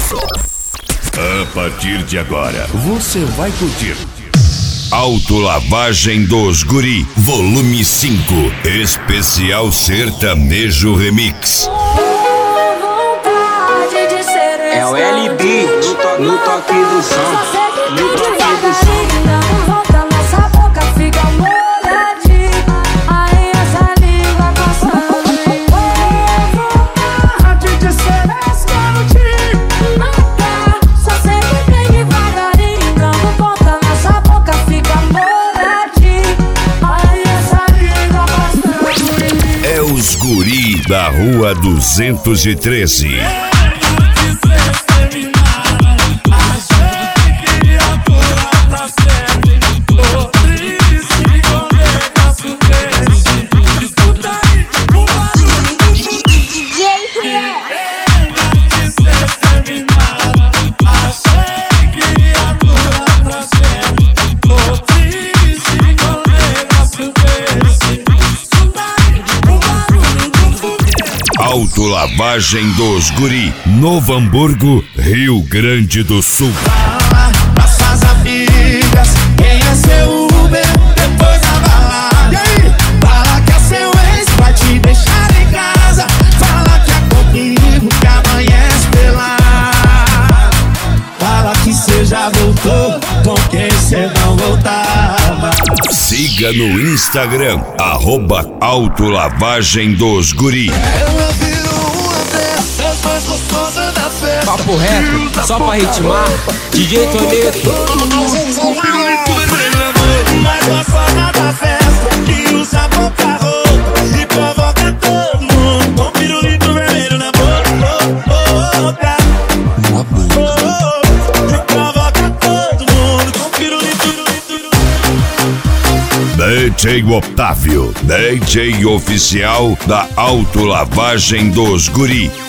A partir de agora, você vai curtir Autolavagem dos Guri, volume 5, especial sertanejo remix. É o LB no toque do som, no toque do som. Os Guri da Rua 213. Autolavagem dos Guri, Novo Hamburgo, Rio Grande do Sul. Fala pras amigas, quem é seu Uber depois da balada. E aí? Fala que é seu ex vai te deixar em casa. Fala que é comigo que amanhece pelado. Fala que cê já voltou com quem cê não voltava. Siga no Instagram, @Autolavagem dos Guri. Papo reto, só pra ritmar, DJ Toledo. Mas gostosa da festa, que usa pouca roupa e provoca todo mundo com pirulito vermelho na boca. E provoca todo mundo com pirulito. DJ Otávio, DJ oficial da Autolavagem dos Guri.